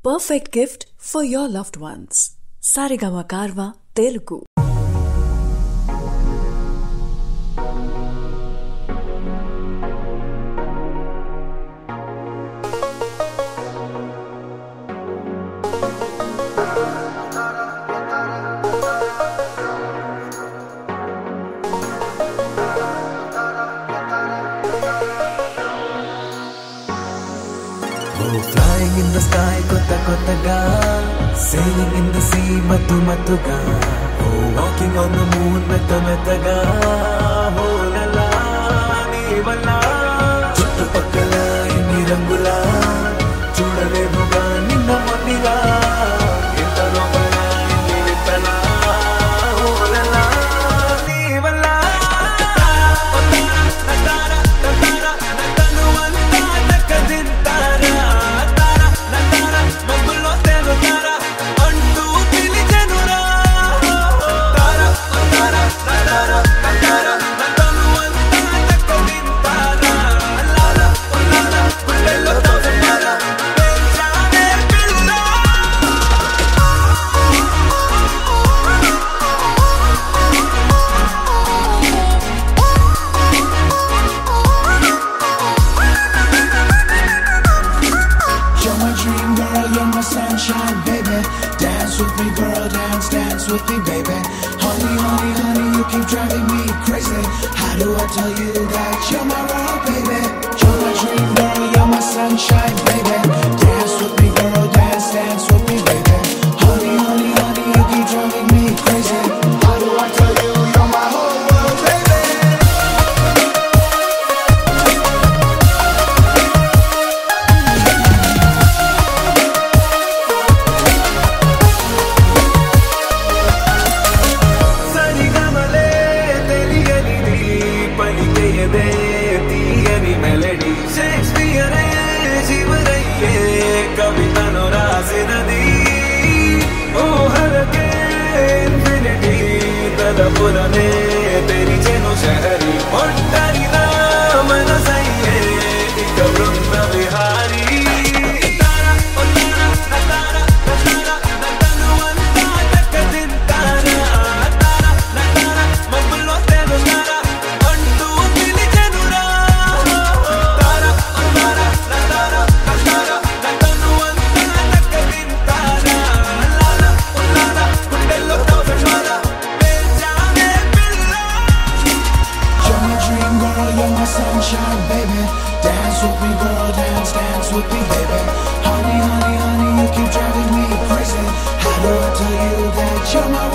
perfect gift for your loved ones. Saregama Karva Telugu. Flying in the sky, kotta kottaga. Sailing in the sea, matu matuga. Oh, walking on the moon, metta mettaga. Oh la la, nee valla. Chuttu pakkala inni rangula. Chudalevuga ninna monniga. Enta lopala inni vittala. Oh la la, nee valla. Sunshine, baby, dance with me, girl, dance with me, baby. Honey, honey, honey, you keep driving me crazy. How do I tell you that you're my world, baby? You're my dream, girl, you're my sunshine, baby. Dance with me, girl, dance with me, baby. Honey, honey, honey, you keep driving me crazy. How do I tell you you're my whole world, baby? కవితను రాసినది ఊహలకే infinity తలపులనే తెరిచెను షహరి ఒంటరిగా మనసయ్యే ఇక బృంద Vihari Sunshine, baby, dance with me, girl, dance with me, baby. Honey, honey, honey, you keep driving me crazy. How do I tell you that you're my